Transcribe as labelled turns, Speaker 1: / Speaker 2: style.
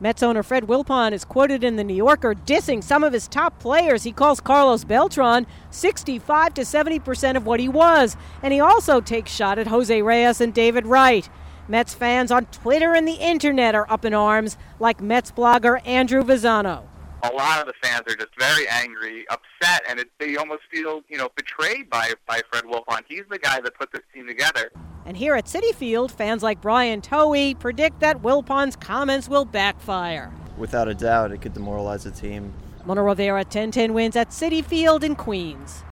Speaker 1: Mets owner Fred Wilpon is quoted in The New Yorker dissing some of his top players. He calls Carlos Beltran 65 to 70% of what he was. And he also takes shot at Jose Reyes and David Wright. Mets fans on Twitter and the internet are up in arms, like Mets blogger Andrew Visano.
Speaker 2: A lot of the fans are just very angry, upset, and they almost feel, betrayed by Fred Wilpon. He's the guy that put this team together.
Speaker 1: And here at Citi Field, fans like Brian Towie predict that Wilpon's comments will backfire.
Speaker 3: Without a doubt, it could demoralize the team.
Speaker 1: Mona Rivera, 10-10 wins at Citi Field in Queens.